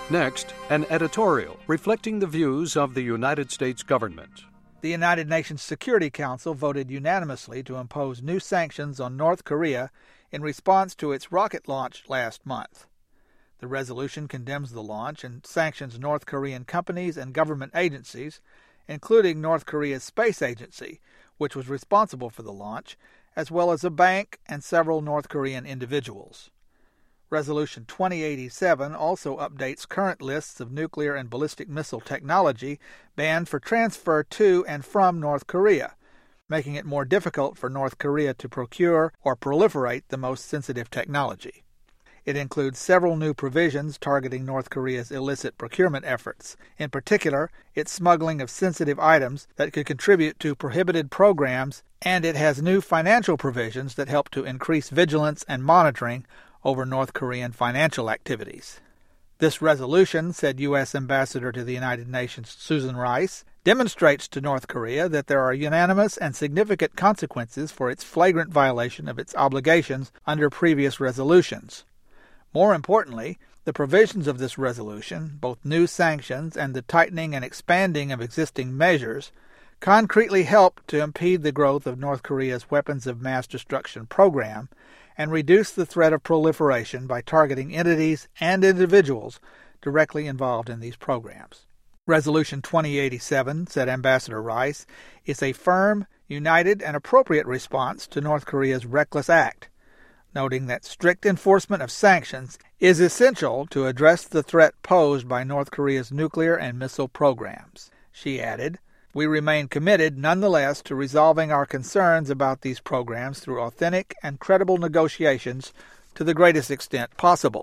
Next, an editorial reflecting the views of the United States government. The United Nations Security Council voted unanimously to impose new sanctions on North Korea in response to its rocket launch last month. The resolution condemns the launch and sanctions North Korean companies and government agencies, including North Korea's space agency, which was responsible for the launch, as well as a bank and several North Korean individuals. Resolution 2087 also updates current lists of nuclear and ballistic missile technology banned for transfer to and from North Korea, making it more difficult for North Korea to procure or proliferate the most sensitive technology. It includes several new provisions targeting North Korea's illicit procurement efforts, in particular, its smuggling of sensitive items that could contribute to prohibited programs, and it has new financial provisions that help to increase vigilance and monitoring over North Korean financial activities. This resolution, said U.S. Ambassador to the United Nations Susan Rice, demonstrates to North Korea that there are unanimous and significant consequences for its flagrant violation of its obligations under previous resolutions. More importantly, the provisions of this resolution, both new sanctions and the tightening and expanding of existing measures, concretely help to impede the growth of North Korea's weapons of mass destruction program and reduce the threat of proliferation by targeting entities and individuals directly involved in these programs. Resolution 2087, said Ambassador Rice, is a firm, united, and appropriate response to North Korea's reckless act, noting that strict enforcement of sanctions is essential to address the threat posed by North Korea's nuclear and missile programs. She added, "We remain committed nonetheless to resolving our concerns about these programs through authentic and credible negotiations to the greatest extent possible."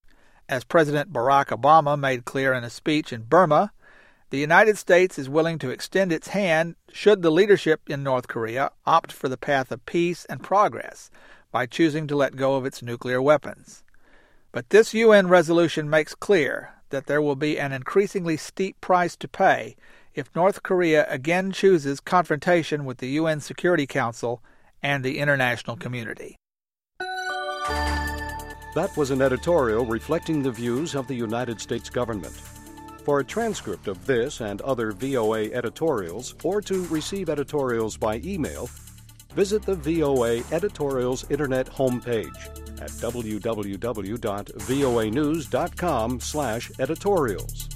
As President Barack Obama made clear in a speech in Burma, the United States is willing to extend its hand should the leadership in North Korea opt for the path of peace and progress by choosing to let go of its nuclear weapons. But this UN resolution makes clear that there will be an increasingly steep price to pay if North Korea again chooses confrontation with the UN Security Council and the international community. That was an editorial reflecting the views of the United States government. For a transcript of this and other VOA editorials, or to receive editorials by email, visit the VOA Editorials Internet homepage at www.voanews.com/editorials.